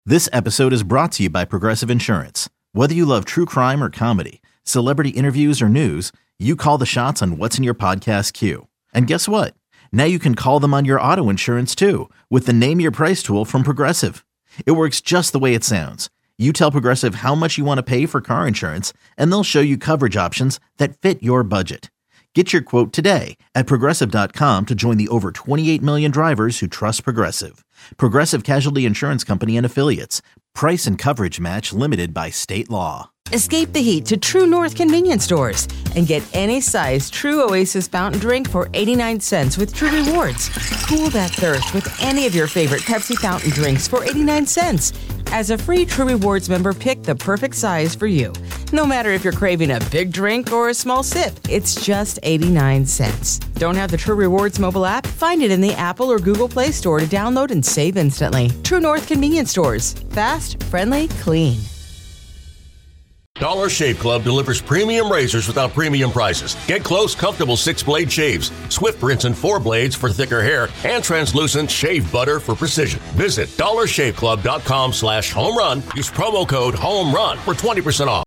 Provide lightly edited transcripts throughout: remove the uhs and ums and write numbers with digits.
This episode is brought to you by Progressive Insurance. Whether you love true crime or comedy, celebrity interviews or news, you call the shots on what's in your podcast queue. And guess what? Now you can call them on your auto insurance too with the Name Your Price tool from Progressive. It works just the way it sounds. You tell Progressive how much you want to pay for car insurance, and they'll show you coverage options that fit your budget. Get your quote today at Progressive.com to join the over 28 million drivers who trust Progressive. Progressive Casualty Insurance Company and Affiliates. Price and coverage match limited by state law. Escape the heat to True North convenience stores and get any size True Oasis fountain drink for 89 cents with True Rewards. Cool that thirst with any of your favorite Pepsi fountain drinks for 89 cents. As a free True Rewards member, pick the perfect size for you. No matter if you're craving a big drink or a small sip, it's just 89 cents. Don't have the True Rewards mobile app? Find it in the Apple or Google Play Store to download and save instantly. True North convenience stores. Fast, friendly, clean. Dollar Shave Club delivers premium razors without premium prices. Get close, comfortable 6-blade shaves, swift rinse and 4 blades for thicker hair, and translucent shave butter for precision. Visit dollarshaveclub.com/home run. Use promo code HOMERUN for 20% off.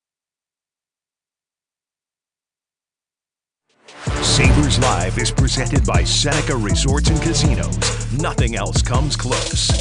Sabres Live is presented by Seneca Resorts and Casinos. Nothing else comes close.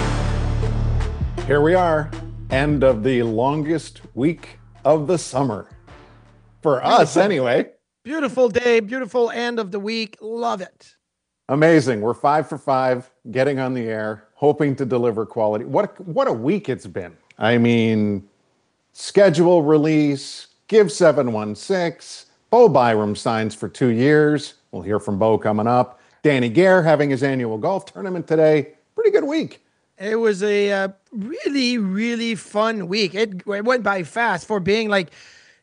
Here we are. End of the longest week of the summer. For us, anyway. Beautiful day, beautiful end of the week. Love it. Amazing. We're 5 for 5, getting on the air, hoping to deliver quality. What a week it's been. I mean, schedule release, Give 716, Bo Byram signs for 2 years. We'll hear from Bo coming up. Danny Gare having his annual golf tournament today. Pretty good week. It was a really, really fun week. It went by fast for being like,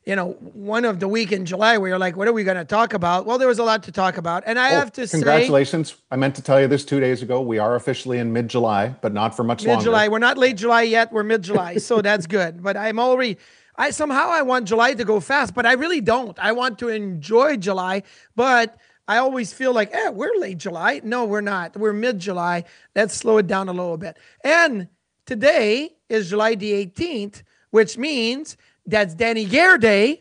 one of the week in July where you're like, what are we going to talk about? Well, there was a lot to talk about. And I have to say... Congratulations. I meant to tell you this 2 days ago. We are officially in mid-July, but not for much longer. Mid-July. We're not late July yet. We're mid-July. So that's good. But I want July to go fast, but I really don't. I want to enjoy July, but... I always feel like, we're late July. No, we're not. We're mid-July. Let's slow it down a little bit. And today is July the 18th, which means that's Danny Gare Day.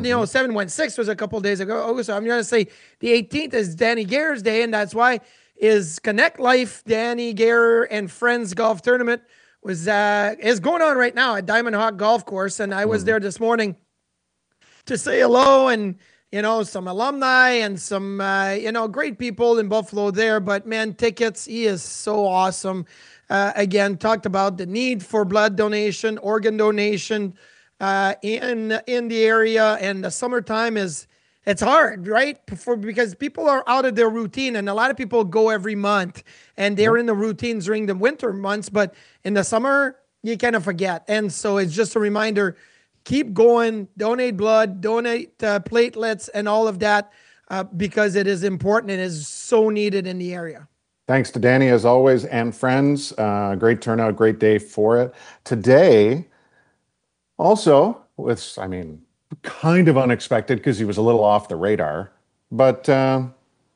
716 was a couple days ago. So I'm going to say the 18th is Danny Gare's Day, and that's why is Connect Life Danny Gare and Friends Golf Tournament is going on right now at Diamond Hawk Golf Course. And I was there this morning to say hello and some alumni and some, great people in Buffalo there. But, man, tickets, he is so awesome. Again, talked about the need for blood donation, organ donation in the area. And the summertime it's hard, right? Because people are out of their routine. And a lot of people go every month. And they're in the routines during the winter months. But in the summer, you kind of forget. And so it's just a reminder, keep going, donate blood, donate platelets and all of that because it is important and is so needed in the area. Thanks to Danny, as always, and friends. Great turnout, great day for it. Today, also, kind of unexpected because he was a little off the radar, but an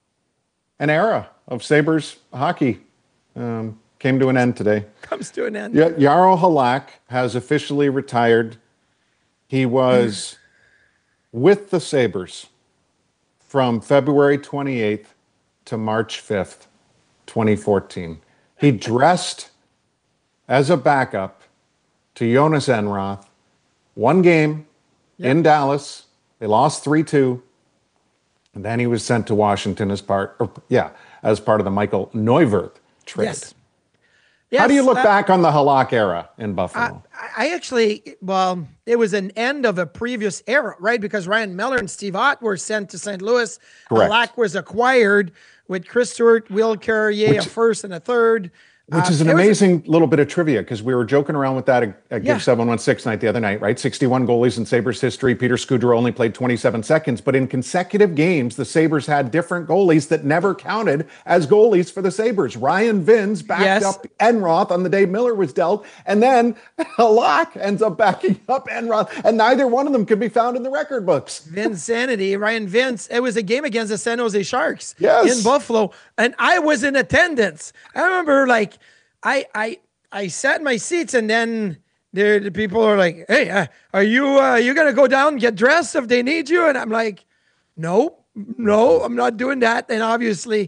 era of Sabres hockey came to an end today. Comes to an end. Jaro Halak has officially retired. He was with the Sabres from February 28th to March 5th, 2014. He dressed as a backup to Jonas Enroth. One game in Dallas. They lost 3-2. And then he was sent to Washington as part of the Michael Neuwirth trade. Yes. How do you look back on the Halak era in Buffalo? It was an end of a previous era, right? Because Ryan Miller and Steve Ott were sent to St. Louis. Correct. Halak was acquired with Chris Stewart, Will Carrier, a first and a third. Which is an amazing little bit of trivia because we were joking around with that at Give 716 night the other night, right? 61 goalies in Sabres history. Peter Scudero only played 27 seconds, but in consecutive games, the Sabres had different goalies that never counted as goalies for the Sabres. Ryan Vins backed up Enroth on the day Miller was dealt, and then Halak ends up backing up Enroth, and neither one of them could be found in the record books. Vinsanity, Ryan Vince. It was a game against the San Jose Sharks in Yes. Buffalo, and I was in attendance. I remember, I I sat in my seats, and then the people are like, "Hey, are you gonna go down and get dressed if they need you?" And I'm like, "No, I'm not doing that." And obviously,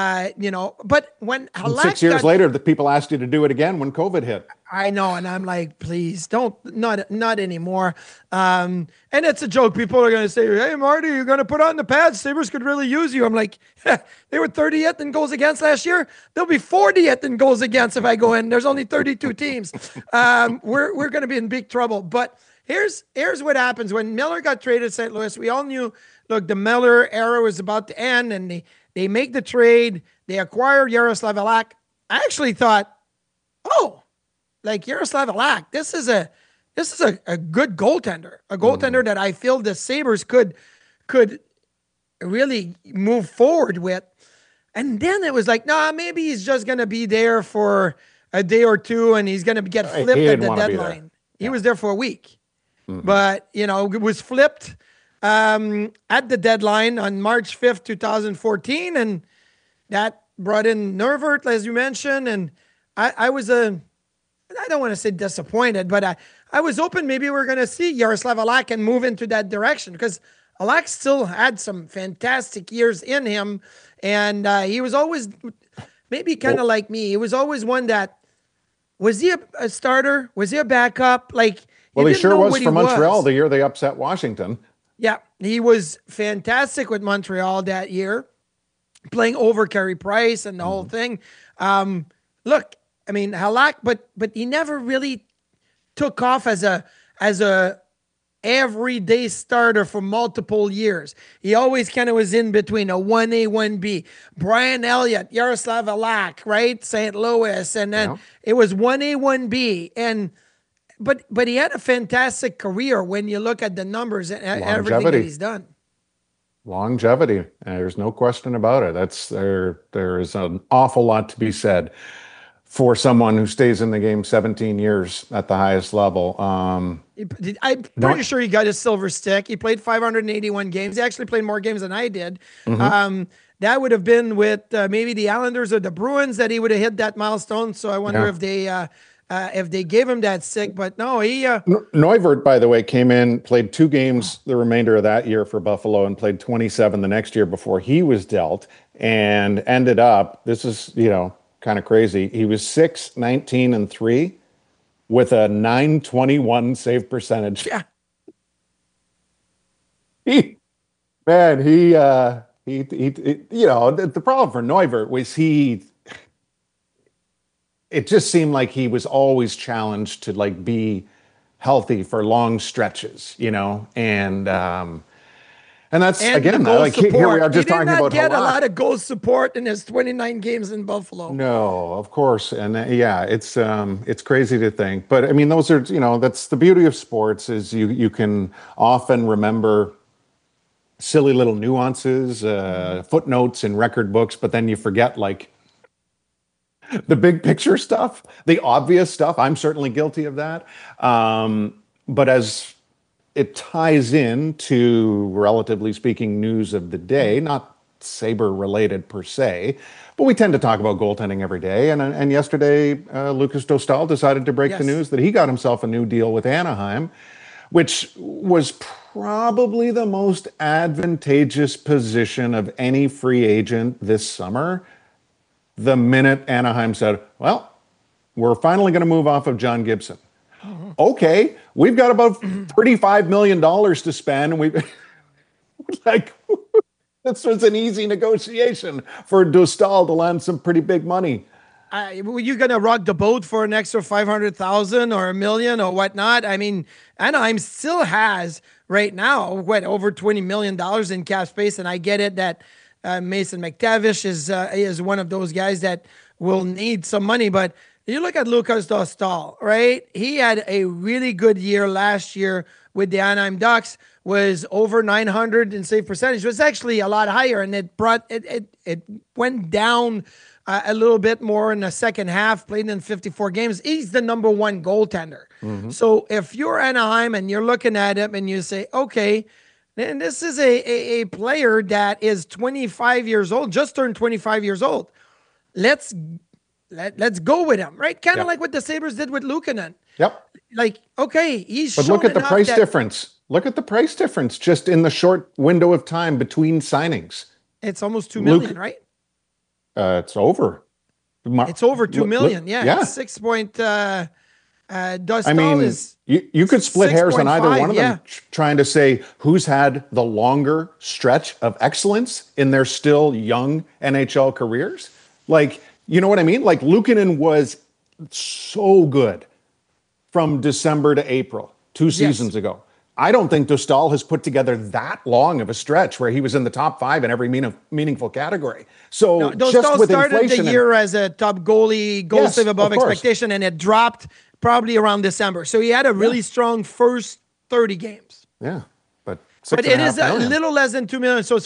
but when And 6 years later, the people asked you to do it again when COVID hit. I know, and I'm like, please don't, not anymore. And it's a joke. People are going to say, "Hey, Marty, you're going to put on the pads. Sabres could really use you." I'm like, they were 30th in goals against last year. They'll be 40th in goals against if I go in. There's only 32 teams. We're going to be in big trouble. But here's what happens. When Miller got traded to St. Louis, we all knew, look, the Miller era was about to end, and they make the trade. They acquire Yaroslav Halak. I actually thought, like Yaroslav Halak, this is a good goaltender, a goaltender that I feel the Sabres could really move forward with. And then it was like, maybe he's just going to be there for a day or two, and he's going to get flipped at the deadline. He was there for a week, but it was flipped at the deadline on March 5th, 2014, and that brought in Neuvirth, as you mentioned, and I don't want to say disappointed, but I was hoping maybe we're going to see Yaroslav Halak and move into that direction, because Halak still had some fantastic years in him, and he was always maybe kind of like me. He was always one that, was he a starter? Was he a backup? Like, well, he sure was for Montreal the year they upset Washington. Yeah, he was fantastic with Montreal that year, playing over Carey Price and the whole thing. Look, I mean, Halak, but he never really took off as a everyday starter for multiple years. He always kind of was in between a 1A, 1B. Brian Elliott, Yaroslav Halak, right? St. Louis. And then it was 1A, 1B. But he had a fantastic career when you look at the numbers and everything that he's done. Longevity. There's no question about it. There is an awful lot to be said for someone who stays in the game 17 years at the highest level. I'm pretty sure he got his silver stick. He played 581 games. He actually played more games than I did. That would have been with maybe the Islanders or the Bruins that he would have hit that milestone. So I wonder if they gave him that stick. But no, he... Neuvirth, by the way, came in, played 2 games the remainder of that year for Buffalo, and played 27 the next year before he was dealt, and ended up, this is, kind of crazy. He was 6-19-3 with a .921 save percentage. Yeah. The problem for Neuvirth was it just seemed like he was always challenged to be healthy for long stretches, and that's, again, here we are just talking about Halak. He did not get a lot of goal support in his 29 games in Buffalo. No, of course. And it's crazy to think. But I mean, those are, that's the beauty of sports, is you can often remember silly little nuances, footnotes in record books, but then you forget the big picture stuff, the obvious stuff. I'm certainly guilty of that. But as it ties into, relatively speaking, news of the day, not Sabre related per se, but we tend to talk about goaltending every day. And yesterday, Lucas Dostal decided to break the news that he got himself a new deal with Anaheim, which was probably the most advantageous position of any free agent this summer. The minute Anaheim said, well, we're finally going to move off of John Gibson. Okay, we've got about $35 million to spend. And this was an easy negotiation for Dostal to land some pretty big money. Were you going to rock the boat for an extra $500,000 or $1 million or whatnot? I mean, Anaheim still has right now, over $20 million in cap space. And I get it that Mason McTavish is one of those guys that will need some money, but you look at Lucas Dostal, right? He had a really good year last year with the Anaheim Ducks, was over 900 in save percentage. It was actually a lot higher, and it went down a little bit more in the second half, played in 54 games. He's the number 1 goaltender. So if you're Anaheim and you're looking at him and you say, okay, and this is a player that is 25 years old, just turned 25 years old. Let's let's go with him, right? Kind of Yep. like what the Sabres did with Luukkonen. Yep. Like, okay, he's But shown look at the enough price that- difference. Look at the price difference just in the short window of time between signings. It's almost 2 million, Luke- right? It's over. It's over 2 million. Yeah. Yeah. 6 point, Dostal I mean, is you could split hairs on either 6.5, one of them, trying to say who's had the longer stretch of excellence in their still young NHL careers. Like, you know what I mean? Like, Luukkonen was so good from December to April, 2 seasons ago. I don't think Dostal has put together that long of a stretch where he was in the top 5 in every meaningful category. So No, just Dostal with started inflation the year as a top goalie, goal Yes, save above of course. expectation, and it dropped probably around December. So he had a really strong first 30 games. yeah, but But it is a $6.5 million. little less than 2 million. So it's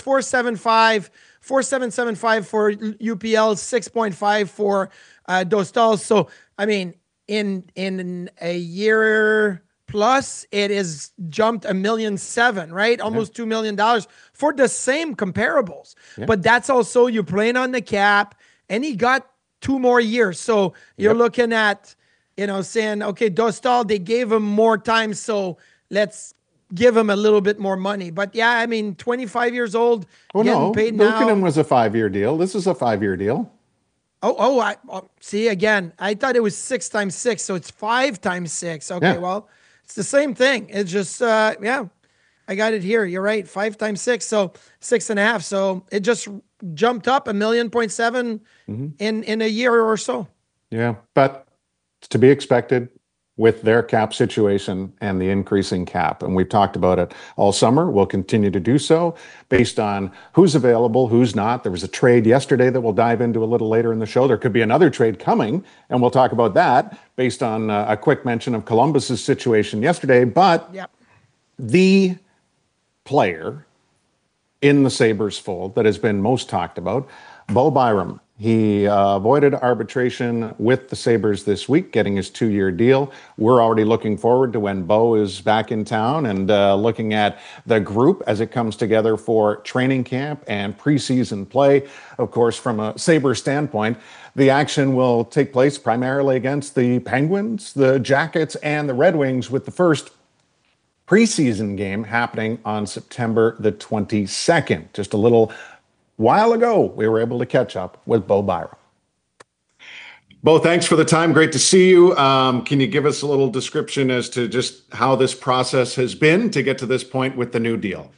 4.775 for UPL, 6.5 for Dostal. So, I mean, in a year plus, it is jumped $1.7 million, right? Almost $2 million for the same comparables. But that's also you playing on the cap, and he got 2 more years. So you're looking at, saying, okay, Dostal, they gave him more time, so let's give him a little bit more money. But yeah, I mean, 25 years old, Well, getting no, paid now. Luukkonen was a 5-year deal. This is a 5-year deal. See, again, I thought it was 6 times 6, so it's 5 times 6. Okay, Yeah. well, it's the same thing. It's just, I got it here. You're right, 5 times 6, so 6.5. So it just jumped up $1.7 million in a year or so. Yeah, but it's to be expected with their cap situation and the increasing cap. And we've talked about it all summer. We'll continue to do so based on who's available, who's not. There was a trade yesterday that we'll dive into a little later in the show. There could be another trade coming, and we'll talk about that based on a quick mention of Columbus's situation yesterday. But the player in the Sabres fold that has been most talked about, Bo Byram. He avoided arbitration with the Sabres this week, getting his 2-year deal. We're already looking forward to when Bo is back in town and looking at the group as it comes together for training camp and preseason play. Of course, from a Sabres standpoint, the action will take place primarily against the Penguins, the Jackets, and the Red Wings, with the first preseason game happening on September the 22nd. Just a little while ago, we were able to catch up with Bo Byram. Bo, thanks for the time. Great to see you. Can you give us a little description as to just how this process has been to get to this point with the new deal?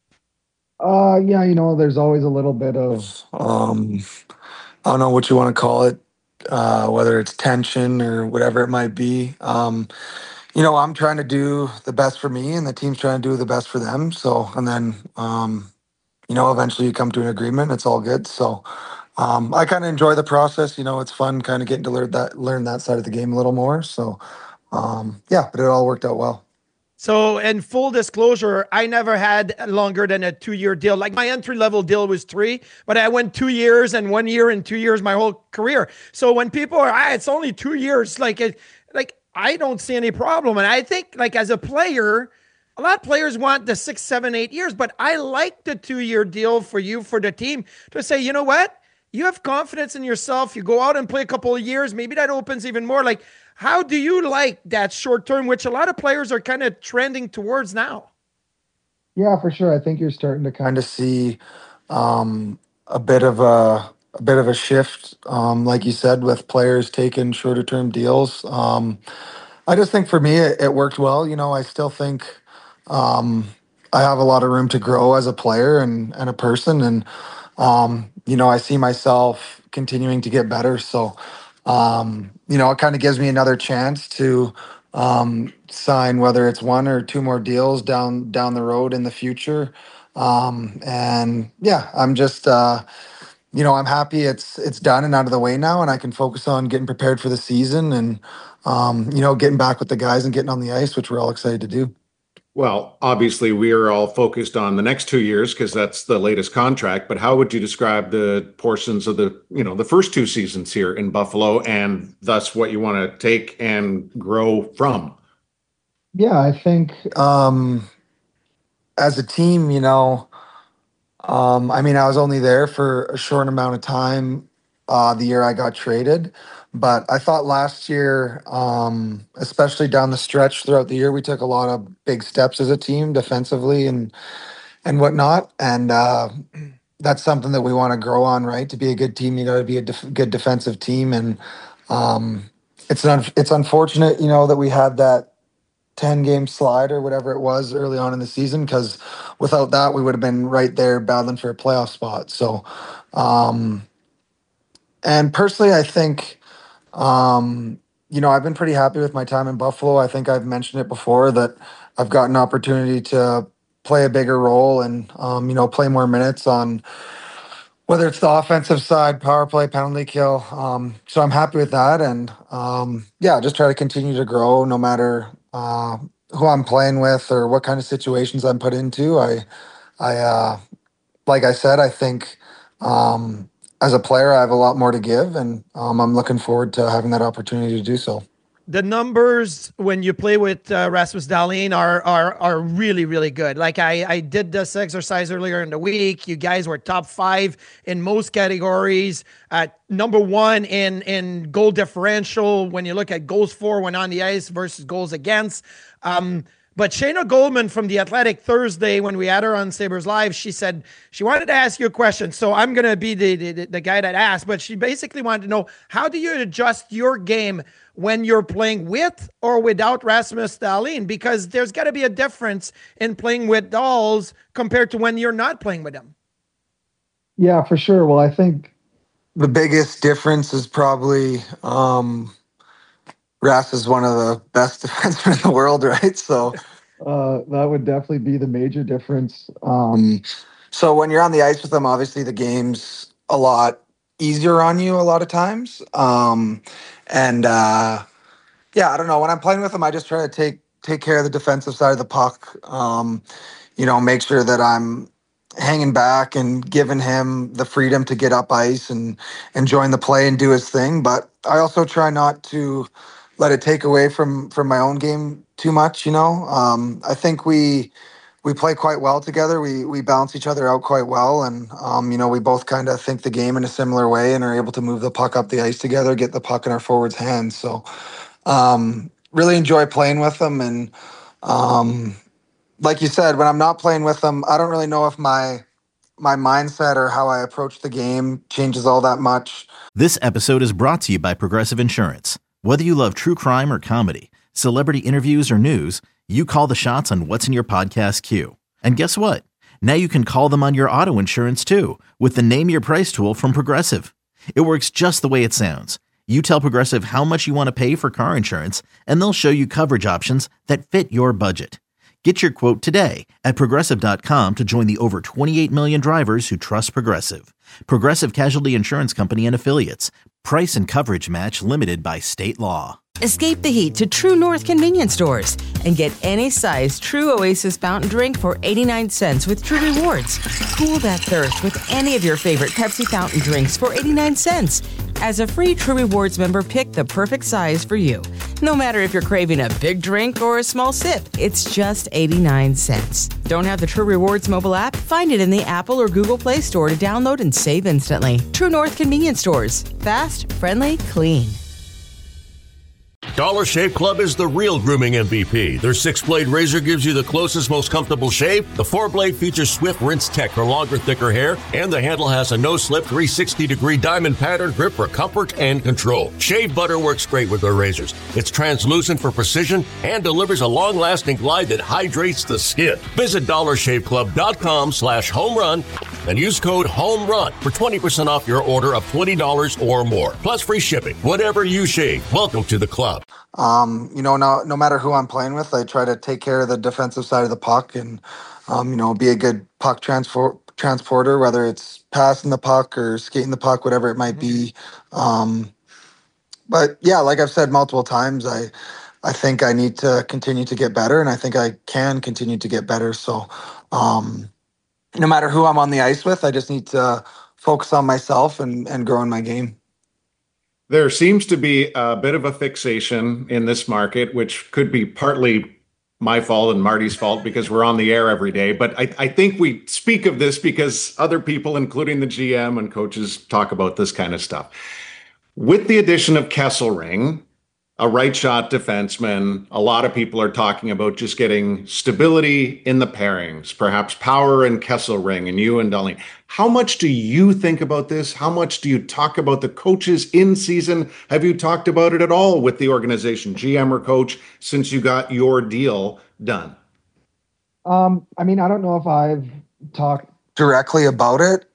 Yeah, there's always a little bit of, I don't know what you want to call it, whether it's tension or whatever it might be. I'm trying to do the best for me, and the team's trying to do the best for them. So, and then, eventually you come to an agreement. It's all good. So I kind of enjoy the process. It's fun kind of getting to learn that side of the game a little more. So, but it all worked out well. So, in full disclosure, I never had longer than a 2-year deal. Like, my entry-level deal was 3, but I went 2 years and 1 year and 2 years my whole career. So when people are, it's only 2 years, I don't see any problem. And I think, as a player, a lot of players want the 6, 7, 8 years, but I like the 2-year deal for you, for the team, to say, you know what? You have confidence in yourself. You go out and play a couple of years. Maybe that opens even more. How do you like that short term, which a lot of players are kind of trending towards now? Yeah, for sure. I think you're starting to kind of see a bit of a shift, like you said, with players taking shorter term deals. I just think for me, it worked well. I still think I have a lot of room to grow as a player and a person. And, I see myself continuing to get better. So, it kind of gives me another chance to sign, whether it's 1 or 2 more deals down the road in the future. I'm just, I'm happy it's done and out of the way now, and I can focus on getting prepared for the season and, getting back with the guys and getting on the ice, which we're all excited to do. Well, obviously, we are all focused on the next 2 years because that's the latest contract. But how would you describe the portions of the first 2 seasons here in Buffalo, and thus what you want to take and grow from? Yeah, I think as a team, I was only there for a short amount of time the year I got traded. But I thought last year, especially down the stretch throughout the year, we took a lot of big steps as a team defensively and whatnot. And that's something that we want to grow on, right? To be a good team, you got to be a good defensive team. And it's unfortunate, that we had that 10-game slide or whatever it was early on in the season, because without that, we would have been right there battling for a playoff spot. So, and personally, I think, I've been pretty happy with my time in Buffalo. I think I've mentioned it before that I've got an opportunity to play a bigger role and, play more minutes on whether it's the offensive side, power play, penalty kill. So I'm happy with that. And just try to continue to grow no matter who I'm playing with or what kind of situations I'm put into. I like I said, I think as a player, I have a lot more to give, and I'm looking forward to having that opportunity to do so. The numbers when you play with Rasmus Dahlin are really, really good. Like I did this exercise earlier in the week. You guys were top 5 in most categories, number 1 in goal differential when you look at goals for when on the ice versus goals against. But Shayna Goldman from The Athletic Thursday, when we had her on Sabres Live, she said she wanted to ask you a question. So I'm going to be the guy that asked, but she basically wanted to know, how do you adjust your game when you're playing with or without Rasmus Dahlin? Because there's got to be a difference in playing with Dahls compared to when you're not playing with him. Yeah, for sure. Well, I think the biggest difference is probably Ras is one of the best defensemen in the world, right? So that would definitely be the major difference. So when you're on the ice with them, obviously the game's a lot easier on you a lot of times. I don't know. When I'm playing with them, I just try to take care of the defensive side of the puck. Make sure that I'm hanging back and giving him the freedom to get up ice and join the play and do his thing. But I also try not to let it take away from my own game too much. I think we play quite well together. We balance each other out quite well. And, we both kind of think the game in a similar way and are able to move the puck up the ice together, get the puck in our forwards' hands. So really enjoy playing with them. And like you said, when I'm not playing with them, I don't really know if my mindset or how I approach the game changes all that much. This episode is brought to you by Progressive Insurance. Whether you love true crime or comedy, celebrity interviews or news, you call the shots on what's in your podcast queue. And guess what? Now you can call them on your auto insurance too with the Name Your Price tool from Progressive. It works just the way it sounds. You tell Progressive how much you want to pay for car insurance, and they'll show you coverage options that fit your budget. Get your quote today at Progressive.com to join the over 28 million drivers who trust Progressive. Progressive Casualty Insurance Company and Affiliates. Price and coverage match limited by state law. Escape the heat to True North convenience stores and get any size True Oasis fountain drink for 89 cents with True Rewards. Cool that thirst with any of your favorite Pepsi fountain drinks for 89 cents. As a free True Rewards member, pick the perfect size for you. No matter if you're craving a big drink or a small sip, it's just 89 cents. Don't have the True Rewards mobile app? Find it in the Apple or Google Play Store to download and save instantly. True North convenience stores. Fast, friendly, clean. Dollar Shave Club is the real grooming MVP. Their 6-blade razor gives you the closest, most comfortable shave. The 4-blade features swift rinse tech for longer, thicker hair, and the handle has a no-slip 360-degree diamond pattern grip for comfort and control. Shave butter works great with their razors. It's translucent for precision and delivers a long-lasting glide that hydrates the skin. Visit dollarshaveclub.com/homerun and use code HOMERUN for 20% off your order of $20 or more. Plus free shipping. Whatever you shave, welcome to the club. No matter who I'm playing with, I try to take care of the defensive side of the puck and, be a good puck transporter, whether it's passing the puck or skating the puck, whatever it might be. But yeah, like I've said multiple times, I think I need to continue to get better, and I think I can continue to get better. So no matter who I'm on the ice with, I just need to focus on myself and grow in my game. There seems to be a bit of a fixation in this market, which could be partly my fault and Marty's fault because we're on the air every day. But I think we speak of this because other people, including the GM and coaches, talk about this kind of stuff. With the addition of Kesselring, a right shot defenseman, a lot of people are talking about just getting stability in the pairings, perhaps Power and Kesselring and you and Dahlin. How much do you think about this? How much do you talk about the coaches in season? Have you talked about it at all with the organization, GM or coach, since you got your deal done? I mean, I don't know if I've talked directly about it.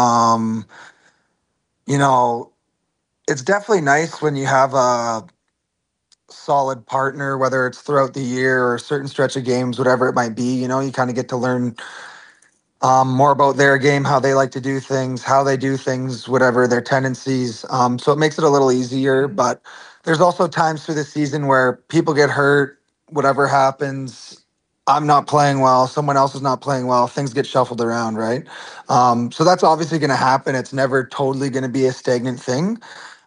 You know, it's definitely nice when you have a solid partner, whether it's throughout the year or a certain stretch of games, whatever it might be. You know, you kind of get to learn more about their game, how they like to do things, how they do things, whatever their tendencies. So it makes it a little easier. But there's also times through the season where people get hurt, whatever happens. I'm not playing well. Someone else is not playing well. Things get shuffled around, right? So that's obviously going to happen. It's never totally going to be a stagnant thing.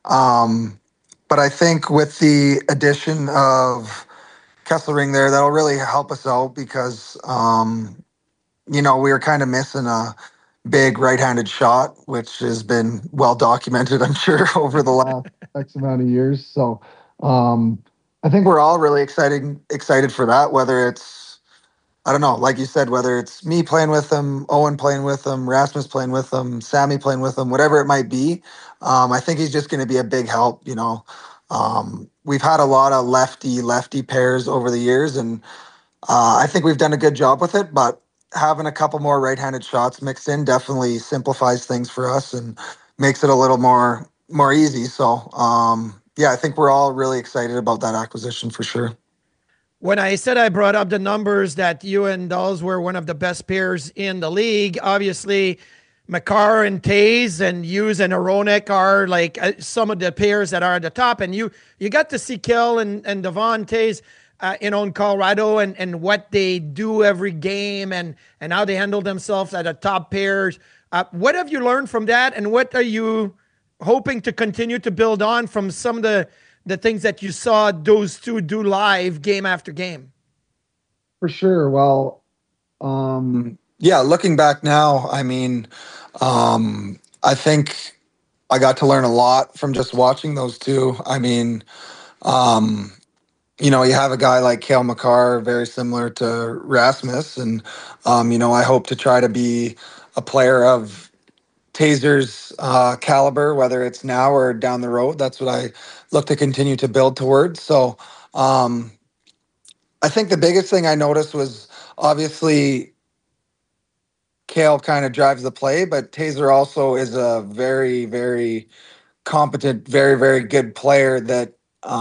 But I think with the addition of Kesselring there, that'll really help us out because, you know, we were kind of missing a big right-handed shot, which has been well documented, I'm sure, over the last X amount of years. So I think we're all really excited for that, whether it's, I don't know, like you said, whether it's me playing with them, Owen playing with them, Rasmus playing with them, Sammy playing with them, whatever it might be. I think he's just going to be a big help, you know. We've had a lot of lefty pairs over the years, and I think we've done a good job with it, but having a couple more right-handed shots mixed in definitely simplifies things for us and makes it a little more easy. So, yeah, I think we're all really excited about that acquisition for sure. When I said I brought up the numbers that you and Dawes were one of the best pairs in the league, obviously Makar and Taze and Hughes and Aronik are like some of the pairs that are at the top. And you got to see Kel and Devon Taze in Colorado and what they do every game and how they handle themselves at the top pairs. What have you learned from that? And what are you hoping to continue to build on from some of the things that you saw those two do live game after game? For sure. Well, yeah, looking back now, I mean, I think I got to learn a lot from just watching those two. I mean, you know, you have a guy like Cale Makar, very similar to Rasmus, and, you know, I hope to try to be a player of Taser's caliber, whether it's now or down the road. That's what I look to continue to build towards. So I think the biggest thing I noticed was obviously Cale kind of drives the play, but Taser also is a very, very competent, very, very good player that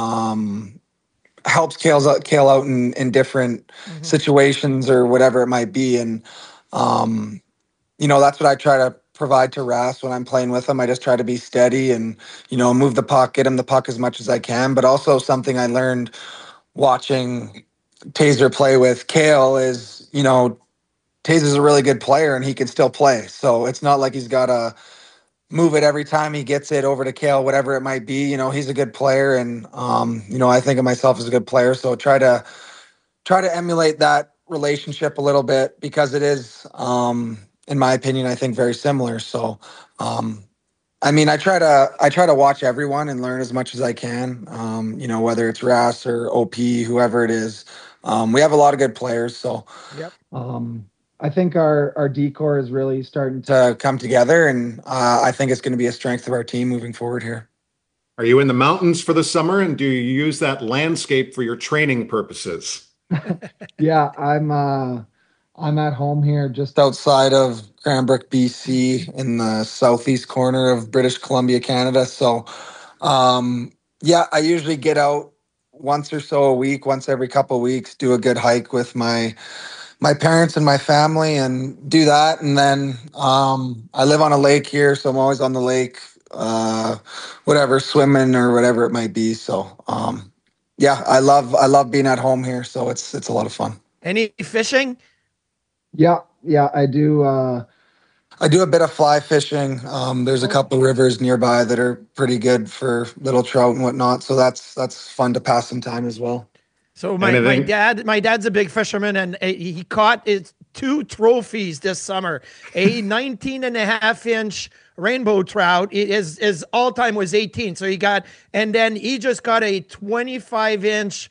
helps Cale out in different situations or whatever it might be. And, you know, that's what I try to provide to Ras when I'm playing with him. I just try to be steady and, you know, move the puck, get him the puck as much as I can. But also something I learned watching Taser play with Cale is, you know, Taser's a really good player and he can still play. So it's not like he's got to move it every time he gets it over to Cale, whatever it might be. You know, he's a good player and, you know, I think of myself as a good player. So try to emulate that relationship a little bit because it is, in my opinion, I think very similar. So, I mean, I try to watch everyone and learn as much as I can. You know, whether it's Ras or OP, whoever it is. We have a lot of good players. So, yep. I think our decor is really starting to come together, and I think it's going to be a strength of our team moving forward here. Are you in the mountains for the summer, and do you use that landscape for your training purposes? Yeah, I'm at home here just outside of Cranbrook, BC, in the southeast corner of British Columbia, Canada. So, yeah, I usually get out once or so a week, once every couple of weeks, do a good hike with my parents and my family and do that. And then I live on a lake here, so I'm always on the lake, whatever, swimming or whatever it might be. So, yeah, I love being at home here. So it's a lot of fun. Any fishing? Yeah, I do. I do a bit of fly fishing. There's a couple rivers nearby that are pretty good for little trout and whatnot. So that's fun to pass some time as well. So my dad's a big fisherman, and he caught 2 trophies this summer. A 19.5-inch rainbow trout. His all-time was 18. So and then he just got a 25-inch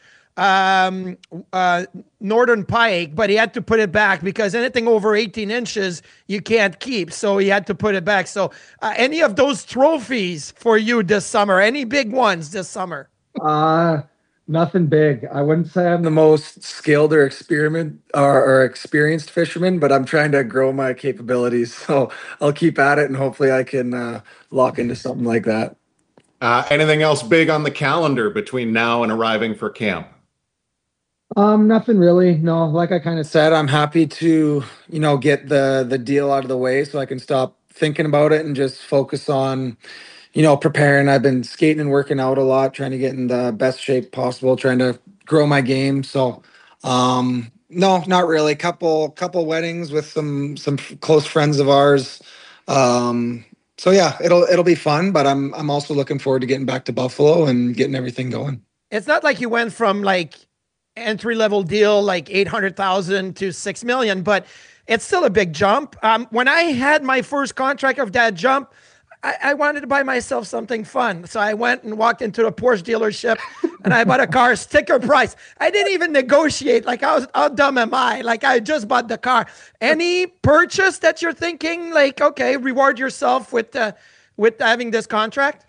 northern pike, but he had to put it back because anything over 18 inches you can't keep, so he had to put it back. So any of those trophies for you this summer? Any big ones this summer? Nothing big. I wouldn't say I'm the most skilled or experienced fisherman, but I'm trying to grow my capabilities, so I'll keep at it and hopefully I can lock into something like that. Anything else big on the calendar between now and arriving for camp? Nothing really. No, like I kind of said, I'm happy to, get the deal out of the way so I can stop thinking about it and just focus on, preparing. I've been skating and working out a lot, trying to get in the best shape possible, trying to grow my game. So, no, not really. Couple weddings with some close friends of ours. So yeah, it'll be fun, but I'm also looking forward to getting back to Buffalo and getting everything going. It's not like you went from like entry-level deal like 800,000 to 6 million, but it's still a big jump. When I had my first contract of that jump, I wanted to buy myself something fun. So I went and walked into a Porsche dealership and I bought a car sticker price. I didn't even negotiate. Like, how dumb am I? Like, I just bought the car. Any purchase that you're thinking, like, okay, reward yourself with having this contract?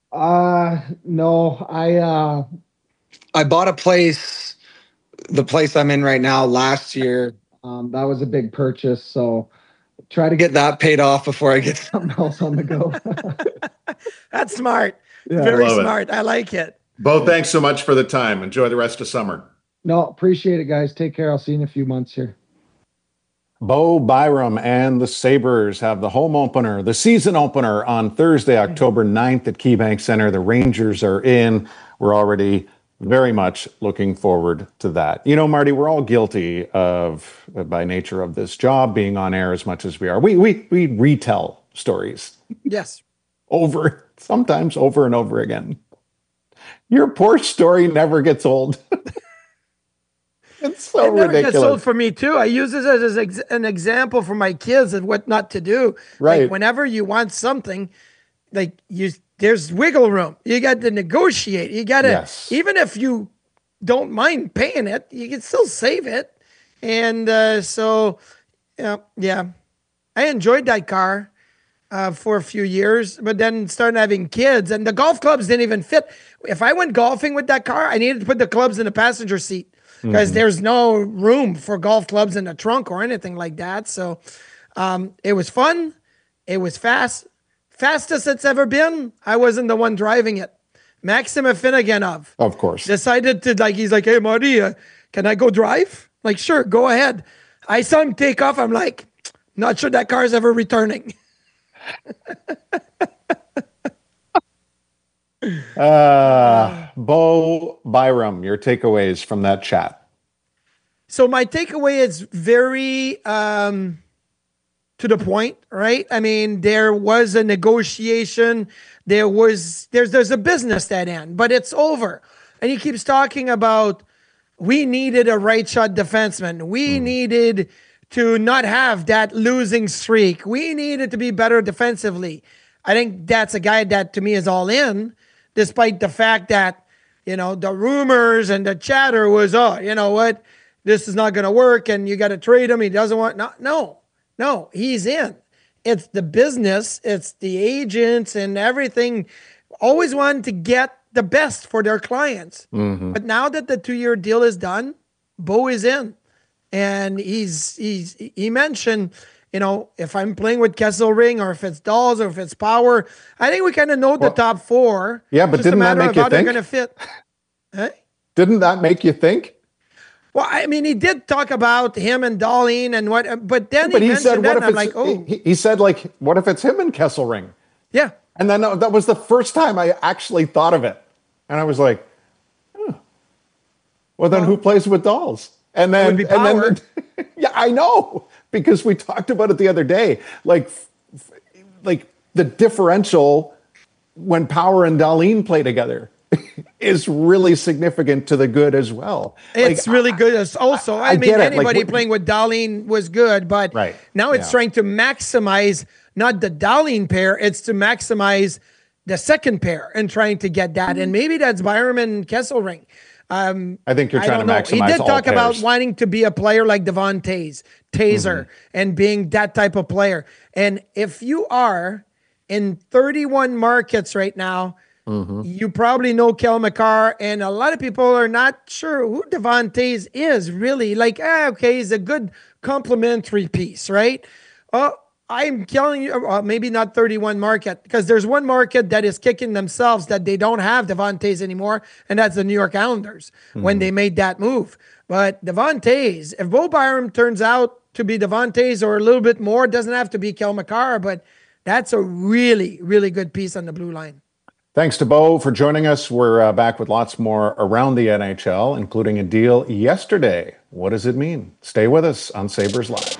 No, I bought a place, the place I'm in right now, last year. That was a big purchase. So try to get that paid off before I get something else on the go. That's smart. Yeah, very smart. I like it. Bo, thanks so much for the time. Enjoy the rest of summer. No, appreciate it, guys. Take care. I'll see you in a few months here. Bo Byram and the Sabres have the home opener, the season opener on Thursday, October 9th at KeyBank Center. The Rangers are in. We're already very much looking forward to that. Marty, we're all guilty of, by nature of this job, being on air as much as we are. We retell stories. Yes. Sometimes over and over again. Your Porsche story never gets old. It's so ridiculous. It never gets old for me too. I use this as an example for my kids of what not to do. Right. Like whenever you want something, there's wiggle room. You got to negotiate. You got to, even if you don't mind paying it, you can still save it. And yeah, I enjoyed that car for a few years, but then started having kids, and the golf clubs didn't even fit. If I went golfing with that car, I needed to put the clubs in the passenger seat because there's no room for golf clubs in the trunk or anything like that. So it was fun. It was fastest it's ever been. I wasn't the one driving it. Maxim Afinogenov, of course, decided to he's like, hey, Marty, can I go drive? Like, sure, go ahead. I saw him take off. I'm like, not sure that car's ever returning. Bo Byram, your takeaways from that chat. So my takeaway is very to the point, right? I mean, there was a negotiation. There's a business at end, but it's over. And he keeps talking about we needed a right shot defenseman. We needed to not have that losing streak. We needed to be better defensively. I think that's a guy that to me is all in, despite the fact that, the rumors and the chatter was, you know what, this is not going to work and you got to trade him. He doesn't want, no, he's in. It's the business, it's the agents and everything. Always wanted to get the best for their clients. But now that the 2-year deal is done, Bo is in. And he mentioned, if I'm playing with Kesselring or if it's Dolls or if it's Power, I think we kind of know the top 4. Yeah, but didn't that make you think? They're going to fit. Hey? Didn't that make you think? Well, I mean, he did talk about him and Dahlin and what, but then he mentioned said, that, and I'm like, oh. He said, like, what if it's him and Kesselring? Yeah. And then that was the first time I actually thought of it. And I was like, well, then who plays with Dolls? And then, yeah, I know, because we talked about it the other day. Like the differential when Power and Dahlin play together is really significant to the good as well. It's really good. Also, I mean, anybody playing with Dahlin was good, but now it's trying to maximize not the Dahlin pair, it's to maximize the second pair and trying to get that. And maybe that's Byram and Kesselring. I think you're trying to maximize. He did talk pairs. about wanting to be a player like Devon Taser and being that type of player. And if you are in 31 markets right now, you probably know Kel McCarr, and a lot of people are not sure who Devon Taser is really. Like, okay, he's a good complementary piece, right? I'm telling you, maybe not 31 market, because there's one market that is kicking themselves that they don't have Devon Taser anymore, and that's the New York Islanders when they made that move. But Devon Taser, if Bo Byram turns out to be Devon Taser or a little bit more, it doesn't have to be Kel McCarr, but that's a really, really good piece on the blue line. Thanks to Bo for joining us. We're back with lots more around the NHL, including a deal yesterday. What does it mean? Stay with us on Sabres Live.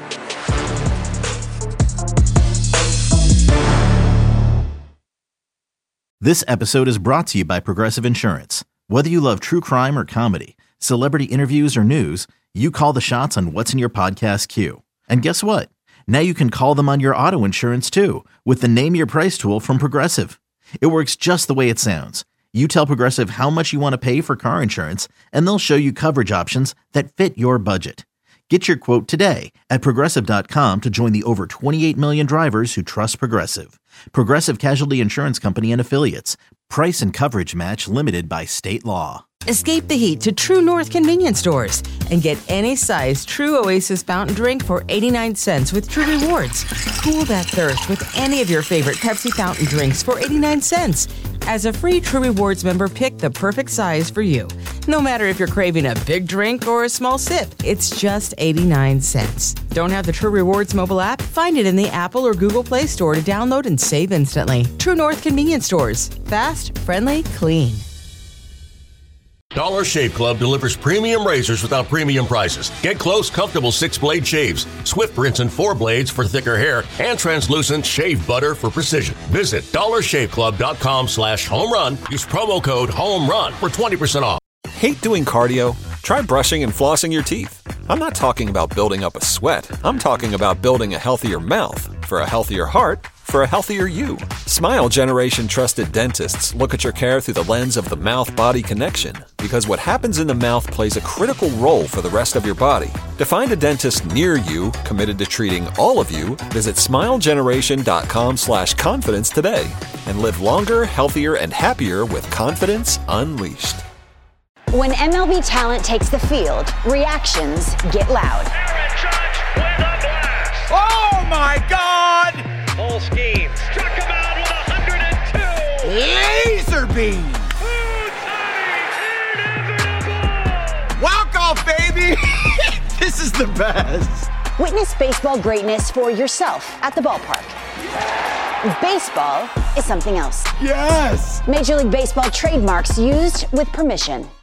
This episode is brought to you by Progressive Insurance. Whether you love true crime or comedy, celebrity interviews or news, you call the shots on what's in your podcast queue. And guess what? Now you can call them on your auto insurance too with the Name Your Price tool from Progressive. It works just the way it sounds. You tell Progressive how much you want to pay for car insurance, and they'll show you coverage options that fit your budget. Get your quote today at Progressive.com to join the over 28 million drivers who trust Progressive. Progressive Casualty Insurance Company and Affiliates. Price and coverage match limited by state law. Escape the heat to True North convenience stores and get any size True Oasis fountain drink for 89 cents with True Rewards. Cool that thirst with any of your favorite Pepsi fountain drinks for 89 cents. As a free True Rewards member, pick the perfect size for you. No matter if you're craving a big drink or a small sip, it's just 89 cents. Don't have the True Rewards mobile app? Find it in the Apple or Google Play Store to download and save instantly. True North convenience stores. Fast, friendly, clean. Dollar Shave Club delivers premium razors without premium prices. Get close, comfortable 6-blade shaves, swift rinse and 4 blades for thicker hair, and translucent shave butter for precision. Visit dollarshaveclub.com/home run. Use promo code HOMERUN for 20% off. Hate doing cardio? Try brushing and flossing your teeth. I'm not talking about building up a sweat. I'm talking about building a healthier mouth for a healthier heart for a healthier you. Smile Generation trusted dentists look at your care through the lens of the mouth-body connection, because what happens in the mouth plays a critical role for the rest of your body. To find a dentist near you committed to treating all of you, visit smilegeneration.com/confidence today and live longer, healthier, and happier with confidence unleashed. When MLB talent takes the field, reactions get loud. Aaron Judge with a blast. Oh my God! Full scheme. Struck him out with 102. Laser beam. Walk off, baby. This is the best. Witness baseball greatness for yourself at the ballpark. Baseball is something else. Yes. Major League Baseball trademarks used with permission.